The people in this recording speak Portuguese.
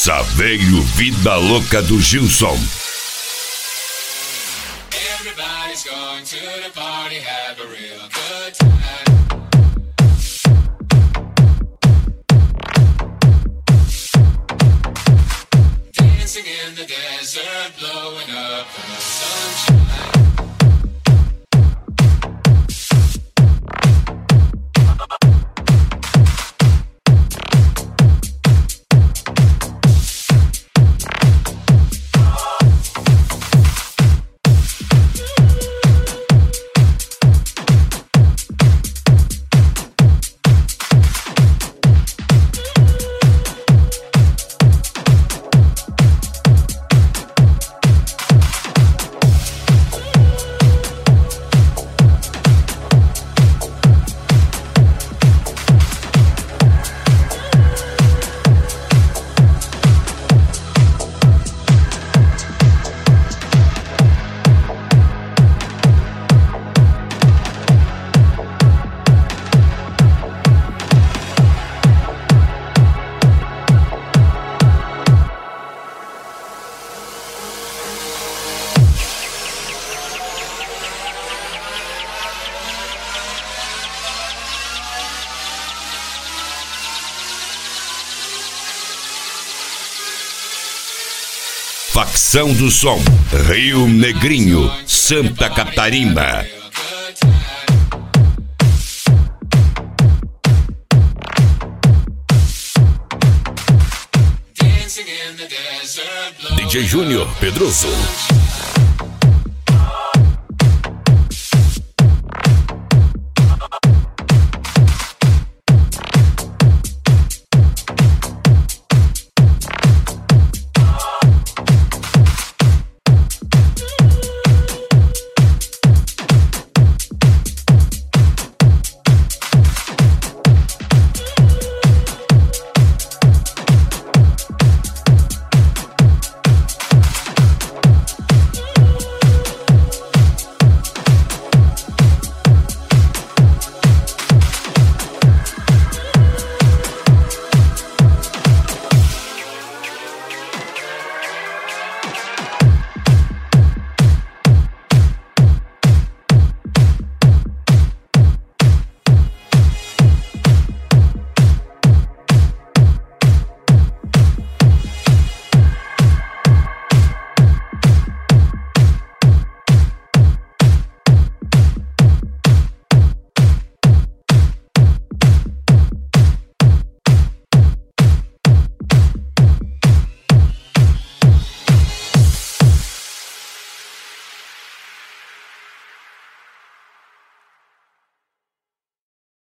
Essa veio Vida Louca do Gilson. Everybody's going to the party, have a real good time. Dancing in the desert, blowing up the sunshine. Facção do Som, Rio Negrinho, Santa Catarina. DJ Júnior Pedroso.